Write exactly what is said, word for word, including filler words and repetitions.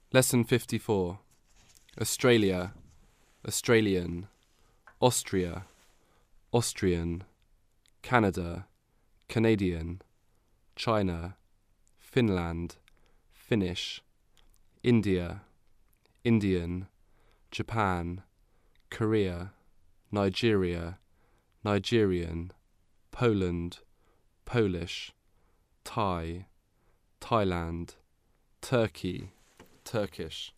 Lesson fifty-four. Australia, Australian, Austria, Austrian, Canada, Canadian, China, Finland, Finnish, India, Indian, Japan, Korea, Nigeria, Nigerian, Poland, Polish, Thai, Thailand, Turkey, Turkish.